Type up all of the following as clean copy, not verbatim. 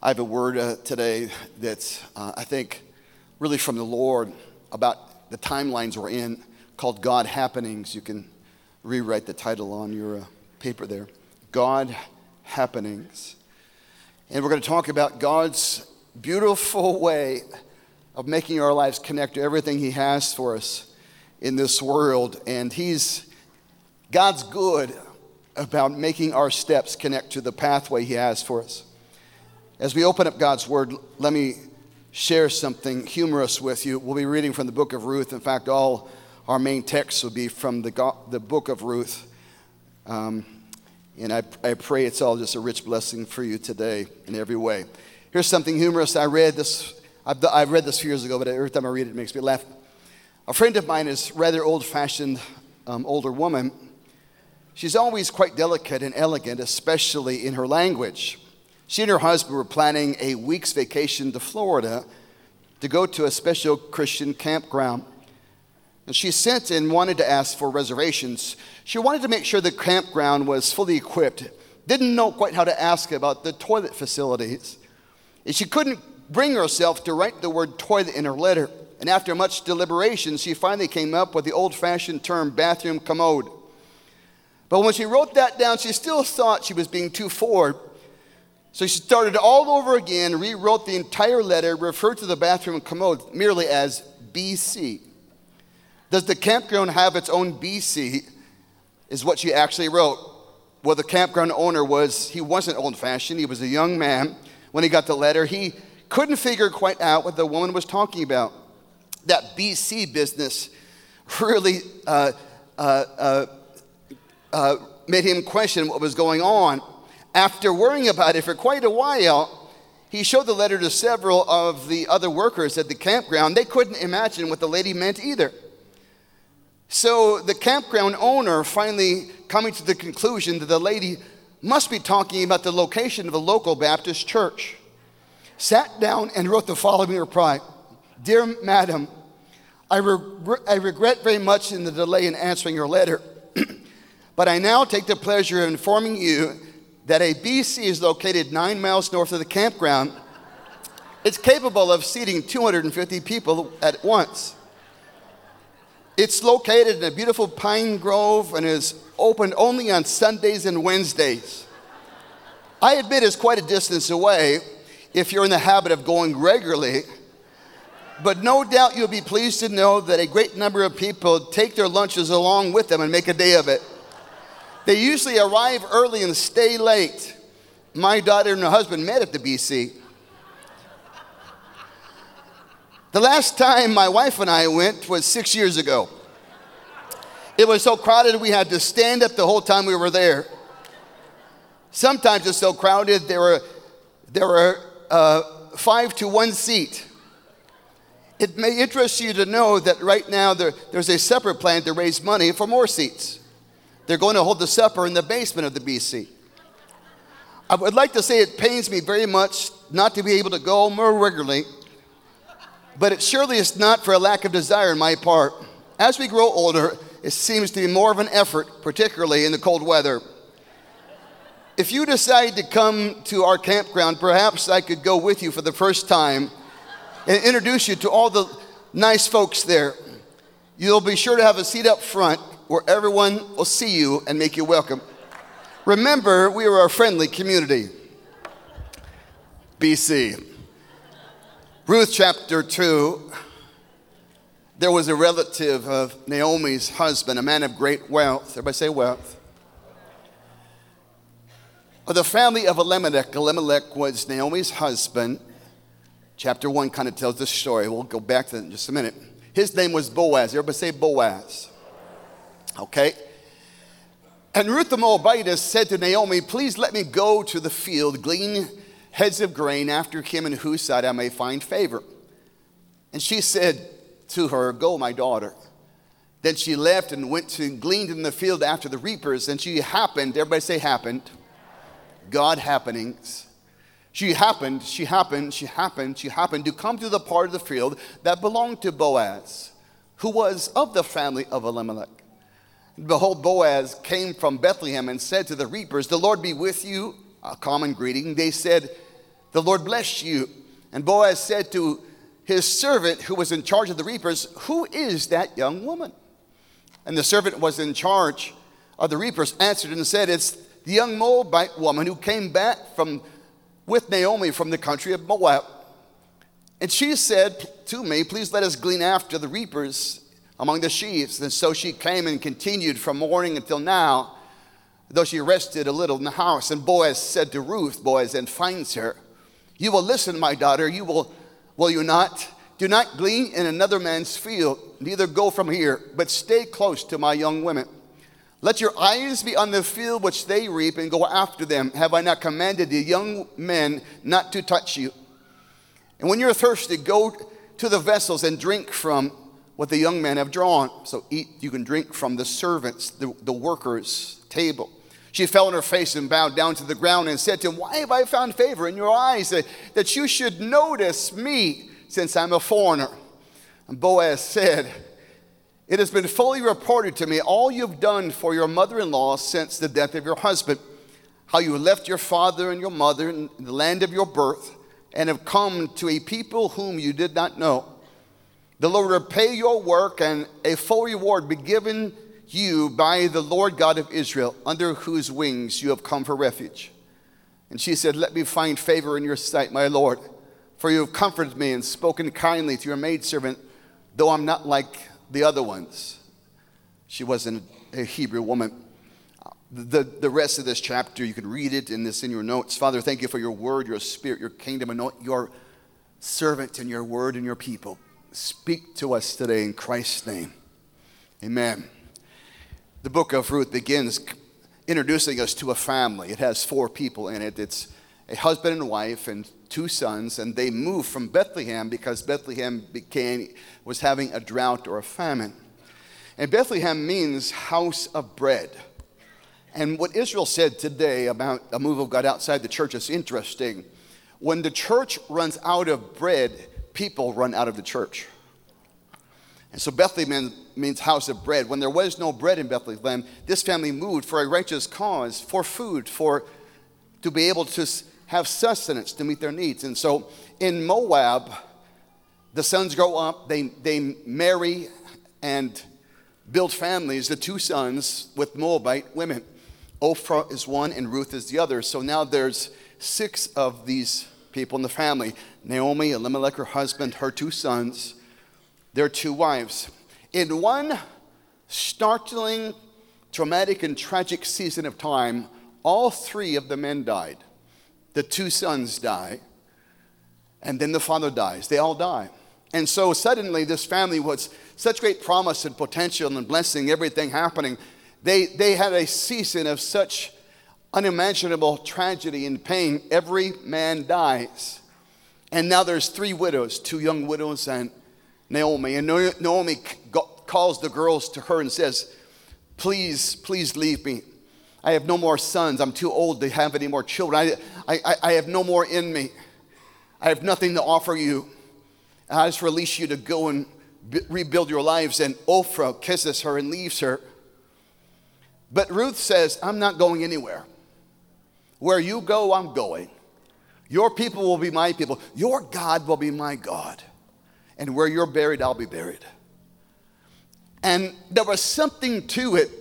I have a word today that's, I think, really from the Lord about the timelines we're in, called God Happenings. You can rewrite the title on your paper there. God Happenings. And we're going to talk about God's beautiful way of making our lives connect to everything He has for us in this world. And God's good about making our steps connect to the pathway He has for us. As we open up God's Word, let me share something humorous with you. We'll be reading from the book of Ruth. In fact, all our main texts will be from the book of Ruth. And I pray it's all just a rich blessing for you today in every way. Here's something humorous. I read this. I've read this a few years ago, but every time I read it, it makes me laugh. A friend of mine is a rather old-fashioned older woman. She's always quite delicate and elegant, especially in her language. She and her husband were planning a week's vacation to Florida to go to a special Christian campground. And she sent and wanted to ask for reservations. She wanted to make sure the campground was fully equipped. Didn't know quite how to ask about the toilet facilities. And she couldn't bring herself to write the word toilet in her letter. And after much deliberation, she finally came up with the old-fashioned term bathroom commode. But when she wrote that down, she still thought she was being too forward. So she started all over again, rewrote the entire letter, referred to the bathroom commode merely as BC. Does the campground have its own BC, is what she actually wrote. Well, the campground owner he wasn't old-fashioned. He was a young man. When he got the letter, he couldn't figure quite out what the woman was talking about. That BC business really made him question what was going on. After worrying about it for quite a while, he showed the letter to several of the other workers at the campground. They couldn't imagine what the lady meant either. So the campground owner, finally coming to the conclusion that the lady must be talking about the location of a local Baptist church, sat down and wrote the following reply. Dear Madam, I regret very much in the delay in answering your letter, but I now take the pleasure of informing you that a BC is located 9 miles north of the campground. It's capable of seating 250 people at once. It's located in a beautiful pine grove and is open only on Sundays and Wednesdays. I admit it's quite a distance away if you're in the habit of going regularly, but no doubt you'll be pleased to know that a great number of people take their lunches along with them and make a day of it. They usually arrive early and stay late. My daughter and her husband met at the BC. The last time my wife and I went was 6 years ago. It was so crowded we had to stand up the whole time we were there. Sometimes it's so crowded there were 5 to 1 seat. It may interest you to know that right now there's a separate plan to raise money for more seats. They're going to hold the supper in the basement of the BC. I would like to say it pains me very much not to be able to go more regularly, but it surely is not for a lack of desire on my part. As we grow older, it seems to be more of an effort, particularly in the cold weather. If you decide to come to our campground, perhaps I could go with you for the first time and introduce you to all the nice folks there. You'll be sure to have a seat up front where everyone will see you and make you welcome. Remember, we are a friendly community. BC. Ruth chapter 2. There was a relative of Naomi's husband, a man of great wealth. Everybody say wealth. Of the family of Elimelech. Elimelech was Naomi's husband. Chapter 1 kind of tells this story. We'll go back to that in just a minute. His name was Boaz. Everybody say Boaz. Okay. And Ruth the Moabitess said to Naomi, please let me go to the field, glean heads of grain after him in whose sight I may find favor. And she said to her, go, my daughter. Then she left and went to glean in the field after the reapers. And she happened, everybody say happened. God happenings. She happened to come to the part of the field that belonged to Boaz, who was of the family of Elimelech. Behold, Boaz came from Bethlehem and said to the reapers, the Lord be with you, a common greeting. They said, the Lord bless you. And Boaz said to his servant who was in charge of the reapers, who is that young woman? And the servant was in charge of the reapers answered and said, it's the young Moabite woman who came back with Naomi from the country of Moab. And she said to me, please let us glean after the reapers among the sheaves. And so she came and continued from morning until now, though she rested a little in the house. And Boaz said to Ruth, Boaz then finds her, you will listen, my daughter, will you not? Do not glean in another man's field, neither go from here, but stay close to my young women. Let your eyes be on the field which they reap, and go after them. Have I not commanded the young men not to touch you? And when you're thirsty, go to the vessels and drink from what the young men have drawn. So you can drink from the servants, the workers' table. She fell on her face and bowed down to the ground and said to him, why have I found favor in your eyes that you should notice me, since I'm a foreigner? And Boaz said, it has been fully reported to me all you've done for your mother-in-law since the death of your husband, how you left your father and your mother in the land of your birth and have come to a people whom you did not know. The Lord repay your work, and a full reward be given you by the Lord God of Israel, under whose wings you have come for refuge. And she said, let me find favor in your sight, my Lord, for you have comforted me and spoken kindly to your maidservant, though I'm not like the other ones. She wasn't a Hebrew woman. The rest of this chapter, you can read it in your notes. Father, thank you for your word, your spirit, your kingdom, and your servant and your word and your people. Speak to us today in Christ's name. Amen. The book of Ruth begins introducing us to a family. It has 4 people in it. It's a husband and wife and 2 sons, and they moved from Bethlehem because Bethlehem was having a drought or a famine. And Bethlehem means house of bread. And what Israel said today about a move of God outside the church is interesting. When the church runs out of bread, people run out of the church. And so Bethlehem means house of bread. When there was no bread in Bethlehem, this family moved for a righteous cause, for food, to be able to have sustenance to meet their needs. And so in Moab, the sons grow up, they marry and build families, the 2 sons with Moabite women. Ophrah is one and Ruth is the other. So now there's 6 of these people in the family. Naomi, Elimelech, her husband, her 2 sons, their 2 wives. In one startling, traumatic, and tragic season of time, all 3 of the men died. The 2 sons die, and then the father dies. They all die. And so suddenly this family was such great promise and potential and blessing, everything happening. They had a season of such unimaginable tragedy and pain. Every man dies. And now there's 3 widows, 2 young widows and Naomi. And Naomi calls the girls to her and says, please leave me. I have no more sons. I'm too old to have any more children. I have no more in me. I have nothing to offer you. I just release you to go and rebuild your lives. And Ophrah kisses her and leaves her. But Ruth says, I'm not going anywhere. Where you go, I'm going. Your people will be my people. Your God will be my God. And where you're buried, I'll be buried. And there was something to it.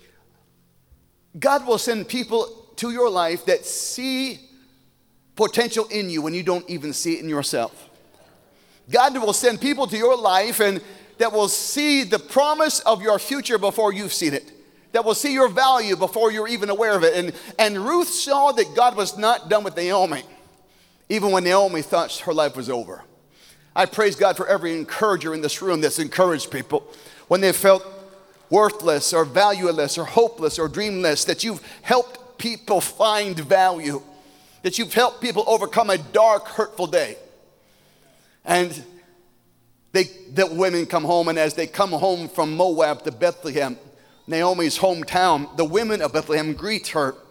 God will send people to your life that see potential in you when you don't even see it in yourself. God will send people to your life and that will see the promise of your future before you've seen it. That will see your value before you're even aware of it. And Ruth saw that God was not done with Naomi, even when Naomi thought her life was over. I praise God for every encourager in this room that's encouraged people when they felt worthless or valueless or hopeless or dreamless, that you've helped people find value, that you've helped people overcome a dark, hurtful day. And the women come home, and as they come home from Moab to Bethlehem, Naomi's hometown, the women of Bethlehem greet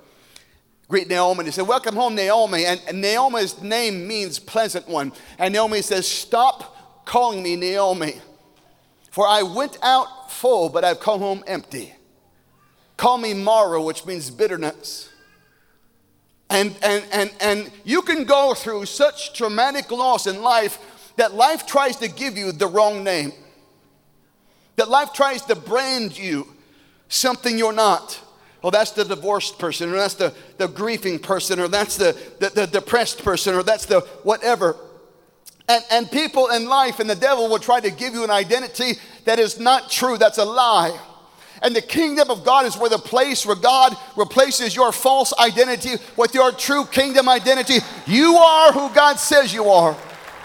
Naomi. They say, welcome home, Naomi. And Naomi's name means pleasant one. And Naomi says, stop calling me Naomi, for I went out full, but I've come home empty. Call me Mara, which means bitterness. And you can go through such traumatic loss in life that life tries to give you the wrong name. That life tries to brand you something you're not. Oh, that's the divorced person, or that's the grieving person, or that's the depressed person, or that's the whatever. And people in life and the devil will try to give you an identity that is not true. That's a lie. And the kingdom of God is where the place where God replaces your false identity with your true kingdom identity. You are who God says you are.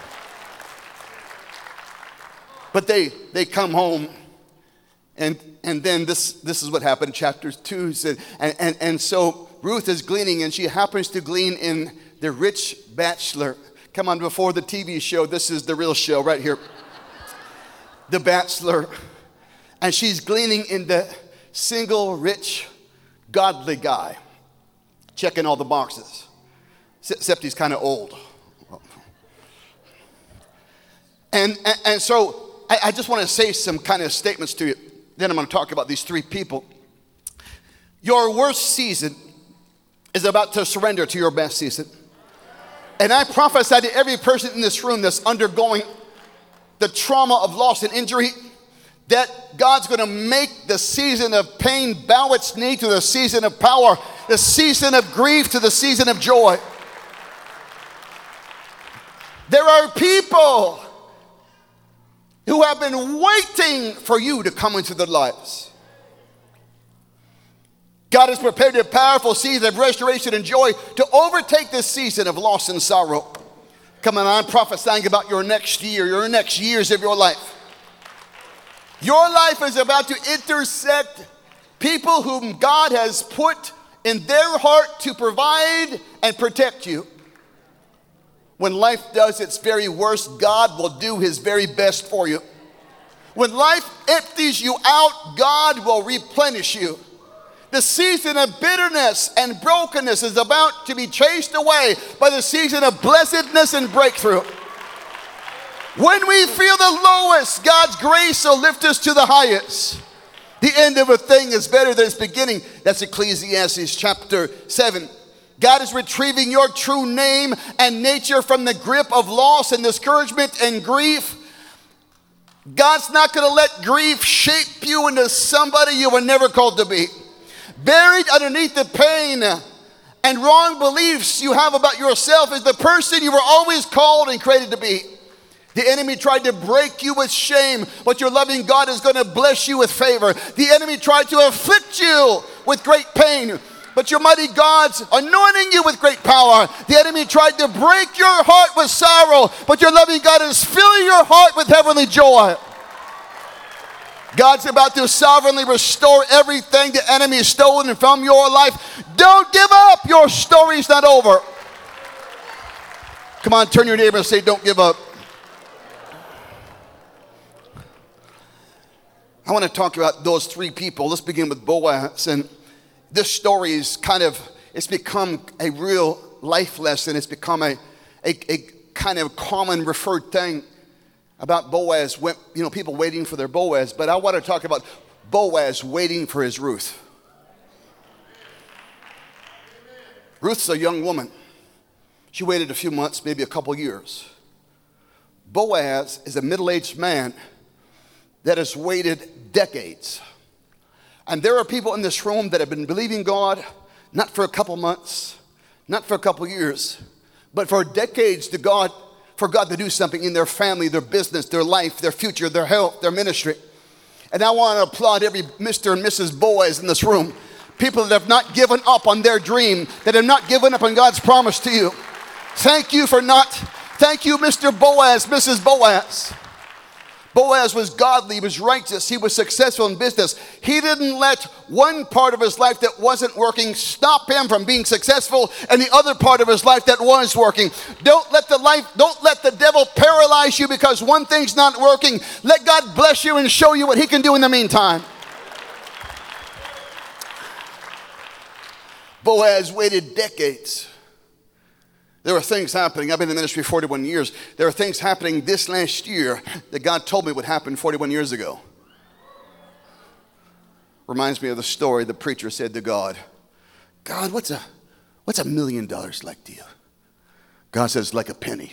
But they come home, and then this is what happened. Chapter 2 said, and so Ruth is gleaning, and she happens to glean in the rich bachelor. Come on, before the TV show, this is the real show right here. The Bachelor. And she's gleaning in the single, rich, godly guy. Checking all the boxes. Except he's kind of old. And so I just want to say some kind of statements to you. Then I'm going to talk about these three people. Your worst season is about to surrender to your best season. And I prophesy to every person in this room that's undergoing the trauma of loss and injury, that God's going to make the season of pain bow its knee to the season of power, the season of grief to the season of joy. There are people who have been waiting for you to come into their lives. God has prepared a powerful season of restoration and joy to overtake this season of loss and sorrow. Come on, I'm prophesying about your next year, your next years of your life. Your life is about to intersect people whom God has put in their heart to provide and protect you. When life does its very worst, God will do his very best for you. When life empties you out, God will replenish you. The season of bitterness and brokenness is about to be chased away by the season of blessedness and breakthrough. When we feel the lowest, God's grace will lift us to the highest. The end of a thing is better than its beginning. That's Ecclesiastes chapter 7. God is retrieving your true name and nature from the grip of loss and discouragement and grief. God's not going to let grief shape you into somebody you were never called to be. Buried underneath the pain and wrong beliefs you have about yourself is the person you were always called and created to be. The enemy tried to break you with shame, but your loving God is going to bless you with favor. The enemy tried to afflict you with great pain, but your mighty God's anointing you with great power. The enemy tried to break your heart with sorrow, but your loving God is filling your heart with heavenly joy. God's about to sovereignly restore everything the enemy has stolen from your life. Don't give up. Your story's not over. Come on, turn your neighbor and say, don't give up. I want to talk about those three people. Let's begin with Boaz. And this story is it's become a real life lesson. It's become a kind of common referred thing about Boaz, people waiting for their Boaz. But I want to talk about Boaz waiting for his Ruth. Ruth's a young woman. She waited a few months, maybe a couple years. Boaz is a middle-aged man that has waited decades. And there are people in this room that have been believing God, not for a couple months, not for a couple years, but for decades for God to do something in their family, their business, their life, their future, their health, their ministry. And I want to applaud every Mr. and Mrs. Boaz in this room. People that have not given up on their dream, that have not given up on God's promise to you. Thank you, Mr. Boaz, Mrs. Boaz. Boaz was godly, he was righteous, he was successful in business. He didn't let one part of his life that wasn't working stop him from being successful, and the other part of his life that was working. Don't let the devil paralyze you because one thing's not working. Let God bless you and show you what he can do in the meantime. Boaz waited decades. There are things happening. I've been in the ministry 41 years. There are things happening this last year that God told me would happen 41 years ago. Reminds me of the story the preacher said to God, God, what's what's $1 million like to you? God says, like a penny.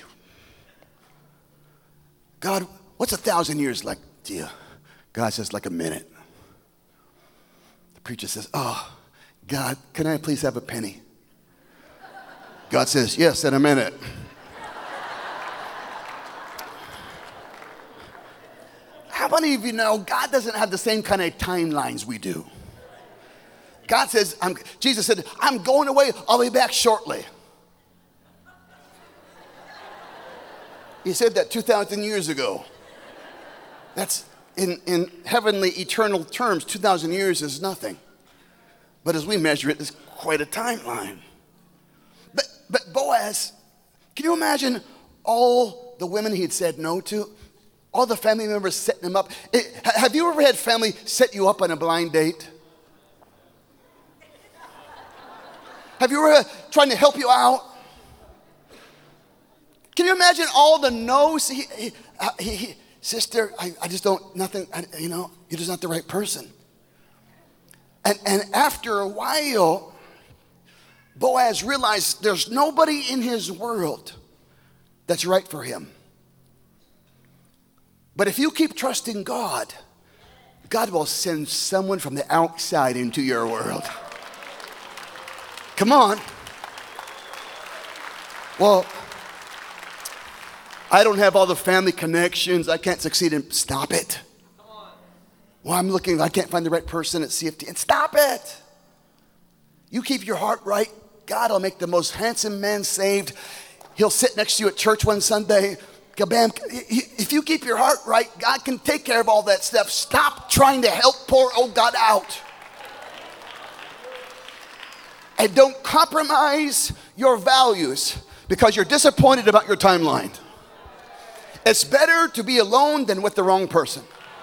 God, what's 1,000 years like to you? God says, like a minute. The preacher says, oh, God, can I please have a penny? God says, yes, in a minute. How many of you know God doesn't have the same kind of timelines we do? God says, Jesus said, I'm going away. I'll be back shortly. He said that 2,000 years ago. That's in heavenly eternal terms, 2,000 years is nothing. But as we measure it, it's quite a timeline. But Boaz, can you imagine all the women he had said no to? All the family members setting him up. Have you ever had family set you up on a blind date? Have you ever trying to help you out? Can you imagine all the no's? Sister, I just don't, nothing, you're just not the right person. And after a while, Boaz realized there's nobody in his world that's right for him. But if you keep trusting God, God will send someone from the outside into your world. Come on. Well, I don't have all the family connections. I can't succeed in. Stop it. Well, I'm looking, I can't find the right person at CFT. And stop it. You keep your heart right, God will make the most handsome man saved. He'll sit next to you at church one Sunday. Kabam. If you keep your heart right, God can take care of all that stuff. Stop trying to help poor old God out. And don't compromise your values because you're disappointed about your timeline. It's better to be alone than with the wrong person.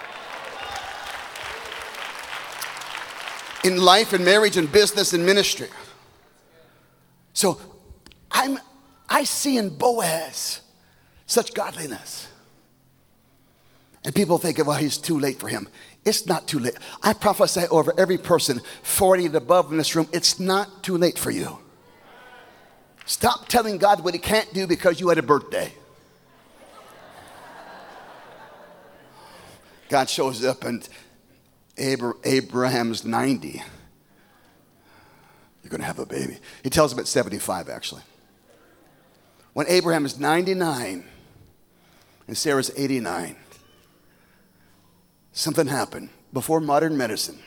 In life, in marriage, in business, in ministry. So I see in Boaz such godliness. And people think, well, he's too late for him. It's not too late. I prophesy over every person 40 and above in this room, it's not too late for you. Stop telling God what he can't do because you had a birthday. God shows up and Abraham's 90. You're going to have a baby. He tells him at 75, actually. When Abraham is 99 and Sarah's 89, something happened before modern medicine.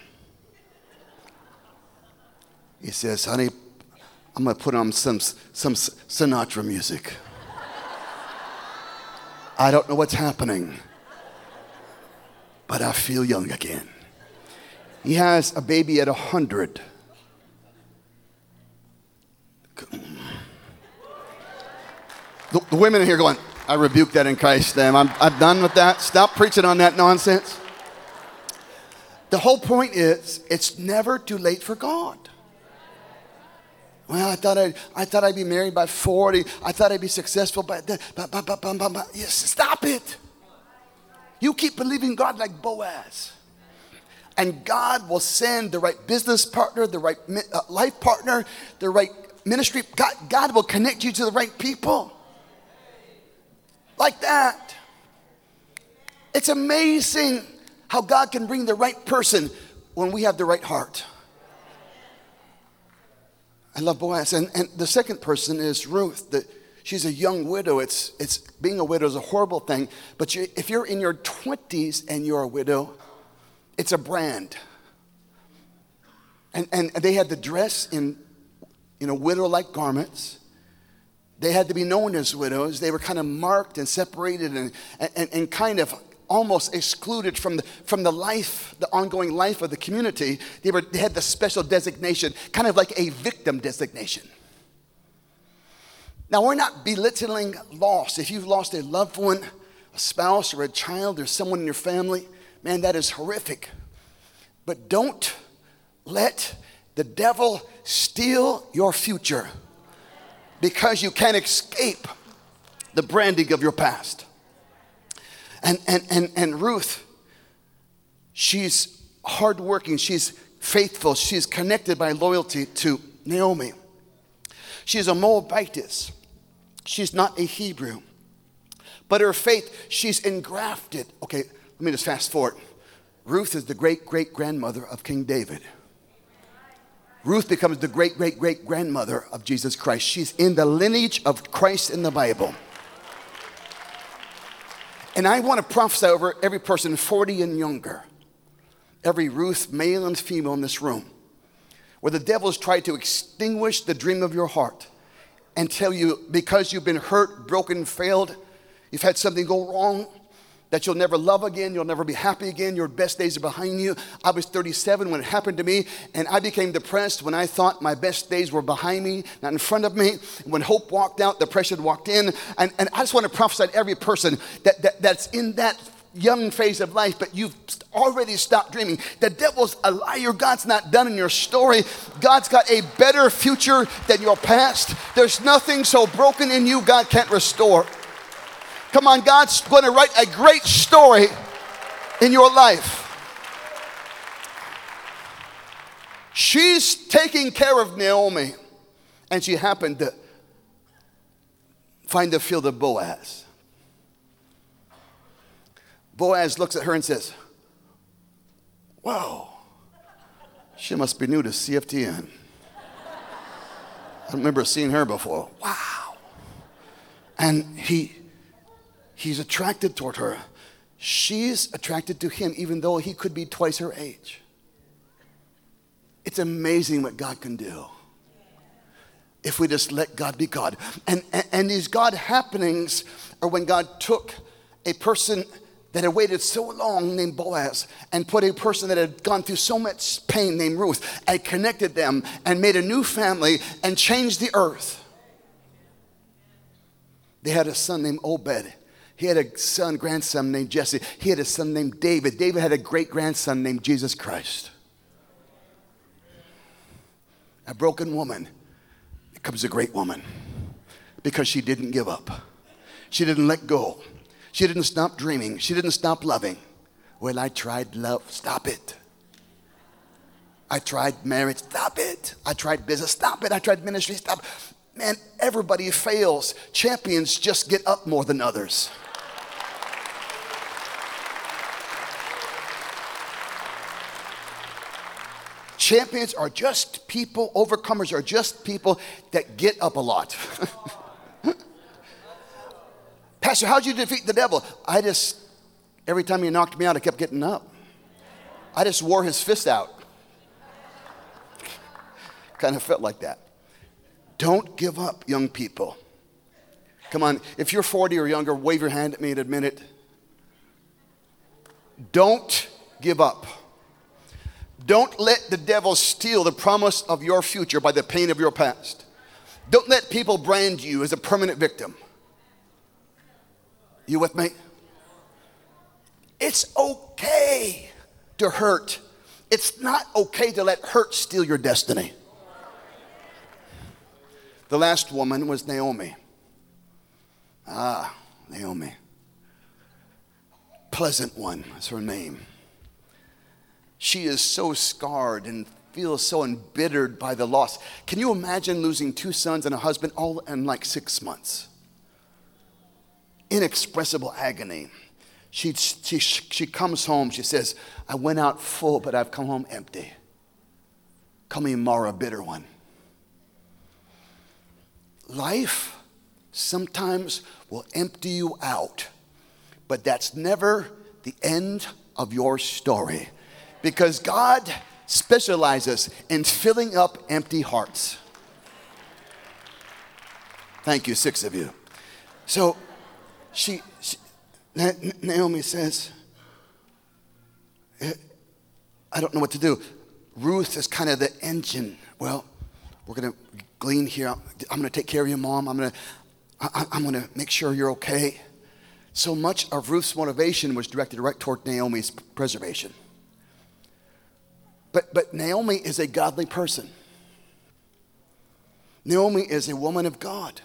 He says, honey, I'm going to put on some Sinatra music. I don't know what's happening, but I feel young again. He has a baby at 100. The women in here going, I rebuke that in Christ's name. I'm done with that. Stop preaching on that nonsense. The whole point is, it's never too late for God. Well, I thought I'd be married by 40. I thought I'd be successful by then. Yes, stop it. You keep believing God like Boaz. And God will send the right business partner, the right life partner, the right ministry. God will connect you to the right people. Like that. It's amazing how God can bring the right person when we have the right heart. I love Boaz. And the second person is Ruth. She's a young widow. It's being a widow is a horrible thing. But if you're in your 20s and you're a widow, it's a brand. And they had to dress in widow-like garments. They had to be known as widows. They were kind of marked and separated and kind of almost excluded from the life, the ongoing life of the community. They had the special designation, kind of like a victim designation. Now, we're not belittling loss. If you've lost a loved one, a spouse or a child or someone in your family, man, that is horrific. But don't let the devil steal your future because you can't escape the branding of your past. And Ruth, she's hardworking, she's faithful, she's connected by loyalty to Naomi. She's a Moabitess. She's not a Hebrew. But her faith, she's engrafted. Okay, let me just fast forward. Ruth is the great-great-grandmother of King David. Ruth becomes the great-great-great-grandmother of Jesus Christ. She's in the lineage of Christ in the Bible. And I want to prophesy over every person 40 and younger, every Ruth, male and female in this room, where the devil's tried to extinguish the dream of your heart and tell you because you've been hurt, broken, failed, you've had something go wrong, that you'll never love again, you'll never be happy again, your best days are behind you. I was 37 when it happened to me, and I became depressed when I thought my best days were behind me, not in front of me. When hope walked out, depression walked in. And I just want to prophesy to every person that's in that young phase of life, but you've already stopped dreaming. The devil's a liar. God's not done in your story. God's got a better future than your past. There's nothing so broken in you God can't restore. Come on, God's going to write a great story in your life. She's taking care of Naomi, and she happened to find the field of Boaz. Boaz looks at her and says, "Whoa, she must be new to CFTN. I don't remember seeing her before. Wow." And he's attracted toward her. She's attracted to him, even though he could be twice her age. It's amazing what God can do if we just let God be God. And these God happenings are when God took a person that had waited so long named Boaz and put a person that had gone through so much pain named Ruth and connected them and made a new family and changed the earth. They had a son named Obed. He had a grandson named Jesse. He had a son named David. David had a great-grandson named Jesus Christ. A broken woman becomes a great woman because she didn't give up. She didn't let go. She didn't stop dreaming. She didn't stop loving. Well, I tried love. Stop it. I tried marriage. Stop it. I tried business. Stop it. I tried ministry. Stop. Man, everybody fails. Champions just get up more than others. Champions are just people, overcomers are just people that get up a lot. Pastor, how'd you defeat the devil? Every time he knocked me out, I kept getting up. I just wore his fist out. Kind of felt like that. Don't give up, young people. Come on, if you're 40 or younger, wave your hand at me and admit it. Don't give up. Don't let the devil steal the promise of your future by the pain of your past. Don't let people brand you as a permanent victim. You with me? It's okay to hurt. It's not okay to let hurt steal your destiny. The last woman was Naomi. Naomi. Pleasant one is her name. She is so scarred and feels so embittered by the loss. Can you imagine losing 2 sons and a husband all in like 6 months? Inexpressible agony. She comes home. She says, "I went out full, but I've come home empty. Call me Mara, bitter one." Life sometimes will empty you out, but that's never the end of your story. Because God specializes in filling up empty hearts. Thank you, 6 of you. So Naomi says, "I don't know what to do." Ruth is kind of the engine. "Well, we're going to glean here. I'm going to take care of your mom. I'm going to make sure you're okay." So much of Ruth's motivation was directed right toward Naomi's preservation. But Naomi is a godly person. Naomi is a woman of God.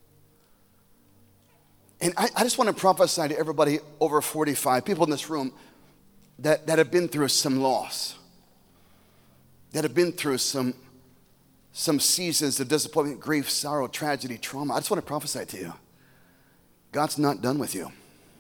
And I just want to prophesy to everybody over 45, people in this room that have been through some loss, that have been through some some seasons of disappointment, grief, sorrow, tragedy, trauma. I just want to prophesy to you. God's not done with you.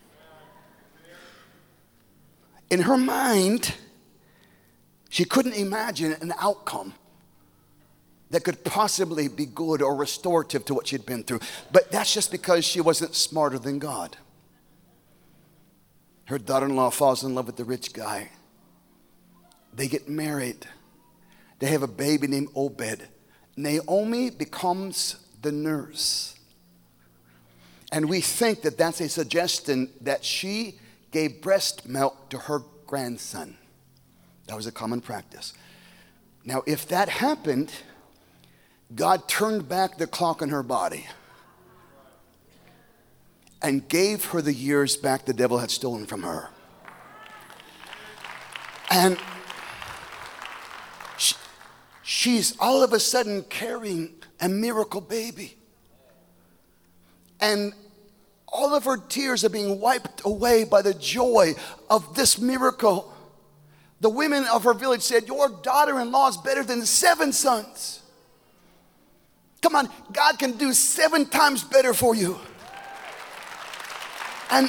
In her mind, she couldn't imagine an outcome that could possibly be good or restorative to what she'd been through. But that's just because she wasn't smarter than God. Her daughter-in-law falls in love with the rich guy. They get married. They have a baby named Obed. Naomi becomes the nurse. And we think that that's a suggestion that she gave breast milk to her grandson. That was a common practice. Now, if that happened, God turned back the clock on her body and gave her the years back the devil had stolen from her. And she's all of a sudden carrying a miracle baby. And all of her tears are being wiped away by the joy of this miracle. The women of her village said, your daughter-in-law is better than 7 sons. Come on, God can do 7 times better for you. And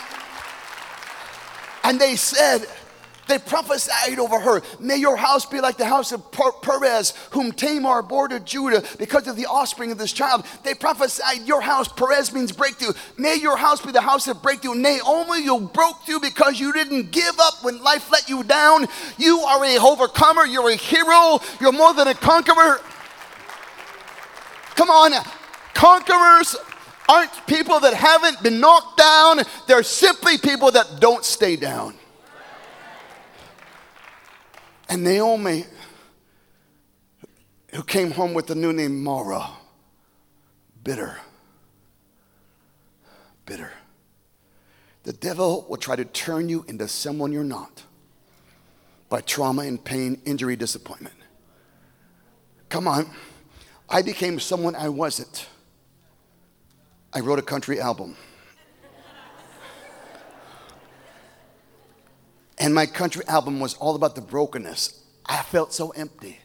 they said, they prophesied over her, may your house be like the house of Perez, whom Tamar bore to Judah because of the offspring of this child. They prophesied, your house, Perez means breakthrough. May your house be the house of breakthrough. Naomi, you broke through because you didn't give up when life let you down. You are a overcomer. You're a hero. You're more than a conqueror. Come on, conquerors aren't people that haven't been knocked down. They're simply people that don't stay down. And Naomi, who came home with a new name, Mara, bitter. Bitter. The devil will try to turn you into someone you're not by trauma and pain, injury, disappointment. Come on. I became someone I wasn't. I wrote a country album. And my country album was all about the brokenness. I felt so empty.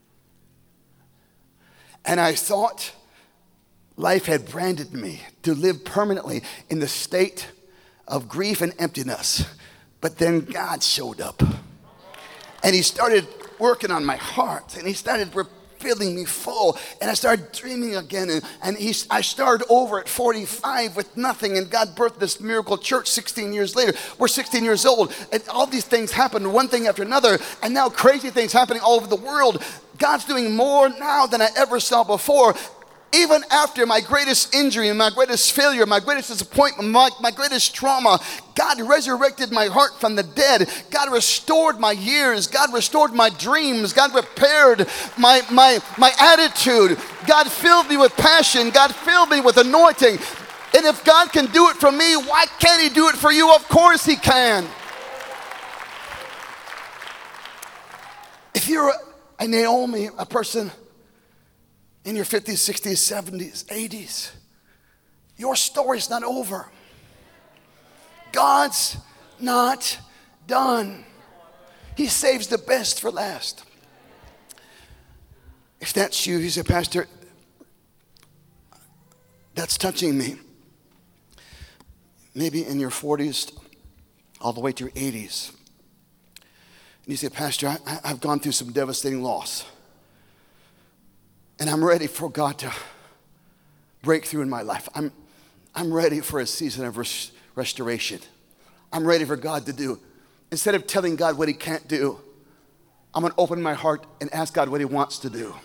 And I thought life had branded me to live permanently in the state of grief and emptiness. But then God showed up. And he started working on my heart. And he started filling me full, and I started dreaming again, and I started over at 45 with nothing, and God birthed this miracle church 16 years later. We're 16 years old, and all these things happened, one thing after another, and now crazy things happening all over the world. God's doing more now than I ever saw before. Even after my greatest injury and my greatest failure, my greatest disappointment, my greatest trauma, God resurrected my heart from the dead. God restored my years. God restored my dreams. God repaired my attitude. God filled me with passion. God filled me with anointing. And if God can do it for me, why can't he do it for you? Of course he can. If you're a Naomi, a person in your 50s, 60s, 70s, 80s, your story's not over. God's not done. He saves the best for last. If that's you, you say, Pastor, that's touching me. Maybe in your 40s, all the way to your 80s. And you say, Pastor, I've gone through some devastating loss. And I'm ready for God to break through in my life. I'm ready for a season of restoration. I'm ready for God to do. Instead of telling God what he can't do, I'm going to open my heart and ask God what he wants to do.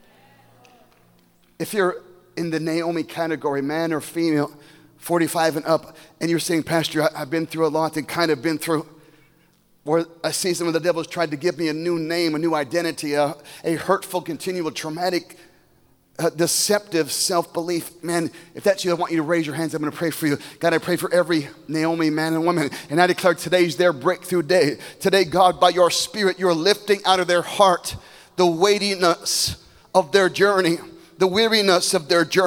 If you're in the Naomi category, man or female, 45 and up, and you're saying, Pastor, I've been through a lot and kind of been through where a season where the devil's tried to give me a new name, a new identity, a hurtful, continual, traumatic, deceptive self-belief. Man, if that's you, I want you to raise your hands. I'm going to pray for you. God, I pray for every Naomi man and woman. And I declare today's their breakthrough day. Today, God, by your Spirit, you're lifting out of their heart the weightiness of their journey, the weariness of their journey,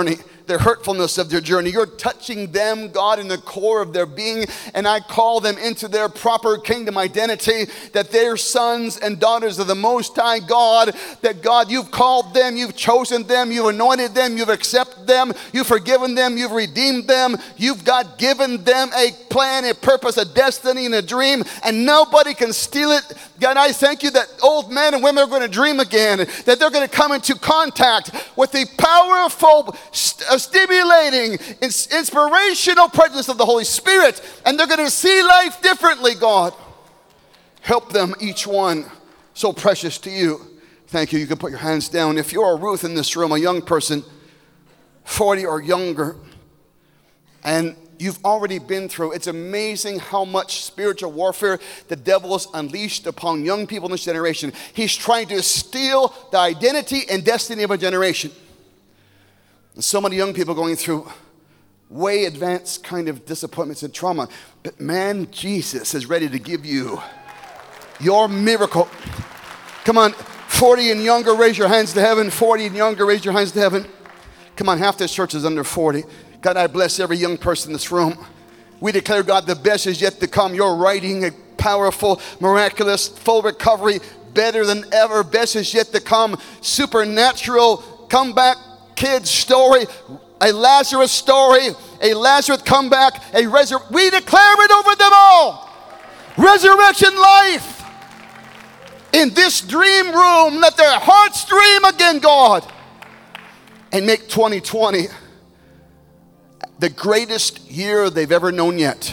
the hurtfulness of their journey. You're touching them, God, in the core of their being. And I call them into their proper kingdom identity, that they're sons and daughters of the Most High God, that God, you've called them, you've chosen them, you've anointed them, you've accepted them, you've forgiven them, you've redeemed them. You've, God, given them a plan, a purpose, a destiny, and a dream, and nobody can steal it. God, I thank you that old men and women are going to dream again, that they're going to come into contact with the powerful, stimulating, inspirational presence of the Holy Spirit, and they're going to see life differently, God. Help them, each one, so precious to you. Thank you. You can put your hands down. If you're a Ruth in this room, a young person, 40 or younger, and you've already been through, it's amazing how much spiritual warfare the devil has unleashed upon young people in this generation. He's trying to steal the identity and destiny of a generation. And so many young people going through way advanced kind of disappointments and trauma. But man, Jesus is ready to give you your miracle. Come on, 40 and younger, raise your hands to heaven. 40 and younger, raise your hands to heaven. Come on, half this church is under 40. God, I bless every young person in this room. We declare, God, the best is yet to come. You're writing a powerful, miraculous, full recovery, better than ever. Best is yet to come. Supernatural, comeback, kids story, a Lazarus story, a Lazarus comeback, a resurrection. We declare it over them all. Resurrection life. In this dream room, let their hearts dream again, God. And make 2020 the greatest year they've ever known yet.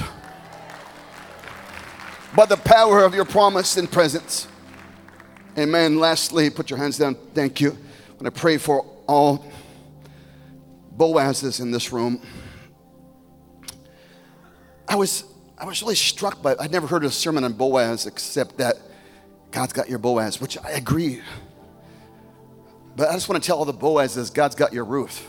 By the power of your promise and presence. Amen. Lastly, put your hands down. Thank you. I want to pray for all Boazes in this room. I was really struck by, I'd never heard a sermon on Boaz except that God's got your Boaz, which I agree. But I just want to tell all the Boazes, God's got your Ruth.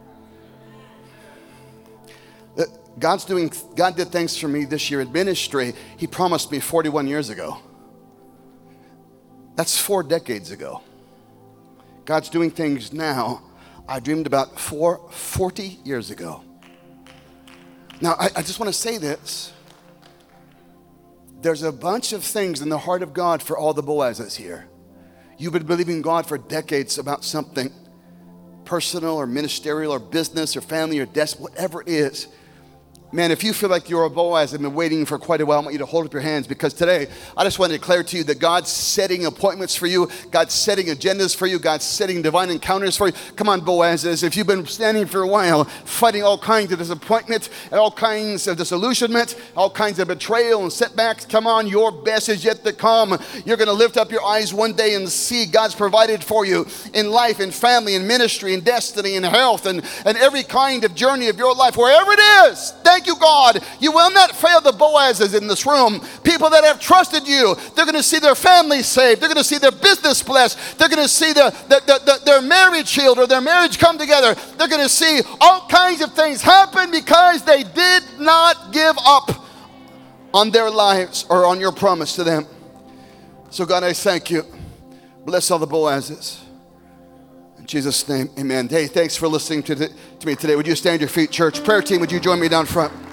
God did things for me this year in ministry. He promised me 41 years ago. That's 4 decades ago. God's doing things now I dreamed about 40 years ago. Now, I just want to say this. There's a bunch of things in the heart of God for all the Boazes here. You've been believing God for decades about something personal or ministerial or business or family or desk, whatever it is. Man, if you feel like you're a Boaz and been waiting for quite a while, I want you to hold up your hands, because today I just want to declare to you that God's setting appointments for you. God's setting agendas for you. God's setting divine encounters for you. Come on, Boazes. If you've been standing for a while, fighting all kinds of disappointment and all kinds of disillusionment, all kinds of betrayal and setbacks, come on, your best is yet to come. You're going to lift up your eyes one day and see God's provided for you in life, in family, in ministry, in destiny, in health, and every kind of journey of your life, wherever it is. Thank you, God. You will not fail the Boazes in this room. People that have trusted you, they're going to see their family saved. They're going to see their business blessed. They're going to see their marriage healed or their marriage come together. They're going to see all kinds of things happen because they did not give up on their lives or on your promise to them. So God, I thank you. Bless all the Boazes. In Jesus' name, amen. Hey, thanks for listening to me today. Would you stand to your feet, church? Prayer team, would you join me down front?